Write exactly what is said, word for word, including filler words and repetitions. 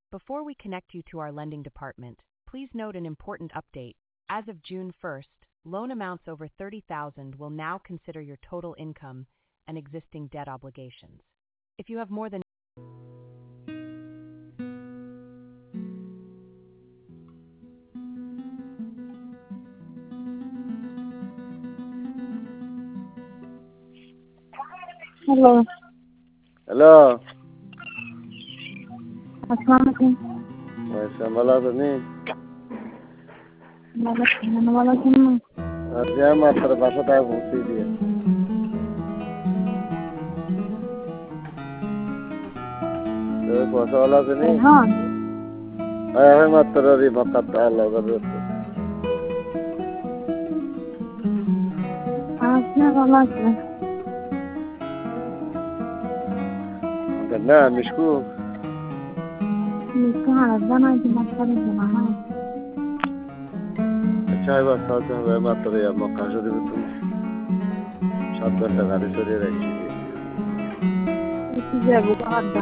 Before we connect you to our lending department, please note an important update. As of June first, loan amounts over thirty thousand will now consider your total income and existing debt obligations. If you have more than hello hello अस्सलाम वालेकुम वैसे मला तो नहीं मैंने वाला सुनना अर्जिया मात्र बासठ आए पहुंची दिए तो पैसा वाला तो नहीं हाँ आया है मात्र री भक्ता लगा दे आपने वाला क्या करना मिशकू इसका हालत बना कि मत करें जमाना अच्छा है बस साथ में मात्र या मौका जो दे तुम सात घंटा गाड़ी चले रही इसी जगह